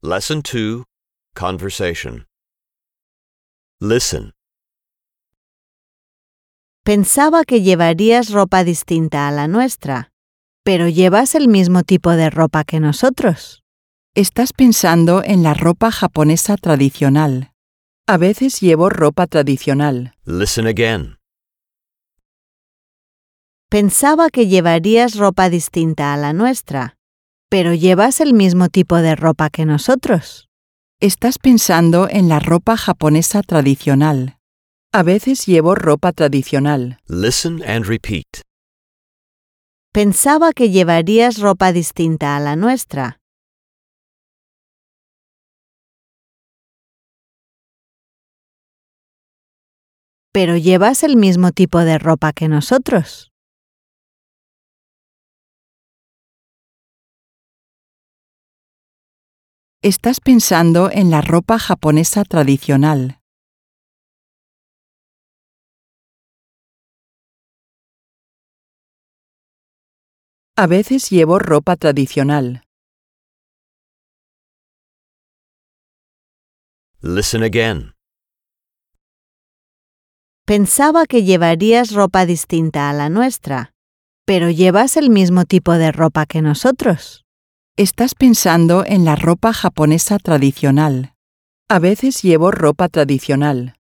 Lesson 2, Conversation. Listen. Pensaba que llevarías ropa distinta a la nuestra, pero llevas el mismo tipo de ropa que nosotros. Estás pensando en la ropa japonesa tradicional. A veces llevo ropa tradicional. Listen again. Pensaba que llevarías ropa distinta a la nuestra, pero llevas el mismo tipo de ropa que nosotros. Estás pensando en la ropa japonesa tradicional. A veces llevo ropa tradicional. Listen and repeat. Pensaba que llevarías ropa distinta a la nuestra. Pero llevas el mismo tipo de ropa que nosotros. Estás pensando en la ropa japonesa tradicional. A veces llevo ropa tradicional. Listen again. Pensaba que llevarías ropa distinta a la nuestra, pero llevas el mismo tipo de ropa que nosotros. Estás pensando en la ropa japonesa tradicional. A veces llevo ropa tradicional.